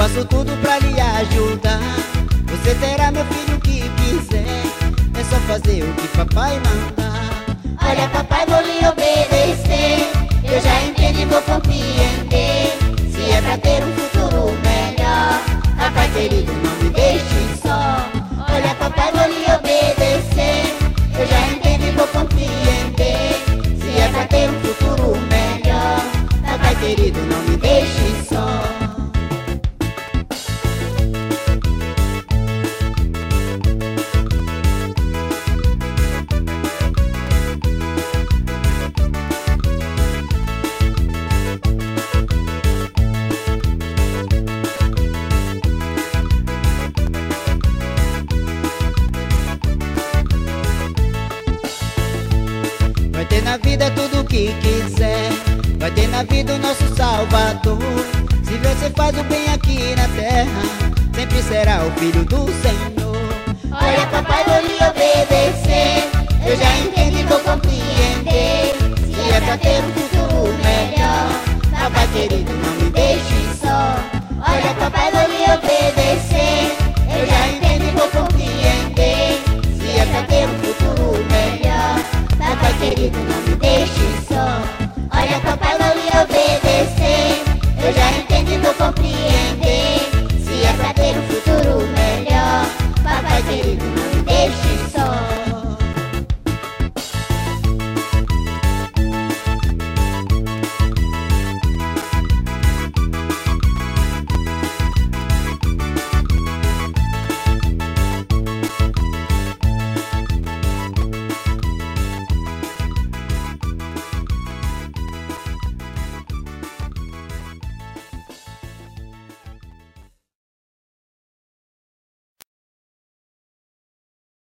faço tudo pra lhe ajudar. Você terá meu filho o que quiser, é só fazer o que papai mandar. Olha papai, vou lhe obedecer, eu já entendo e vou compreender. Se é pra ter um futuro melhor, papai querido, não me deixe só. Olha papai, vou lhe obedecer, eu já entendo e vou compreender. Se é pra ter um futuro melhor, papai querido, não me deixe só. Vai ter na vida tudo o que quiser, vai ter na vida o nosso Salvador. Se você faz o bem aqui na terra, sempre será o filho do Senhor. Olha papai, vou lhe obedecer, eu já entendo e vou compreender. Se é pra ter um futuro melhor, papai querido, não me deixe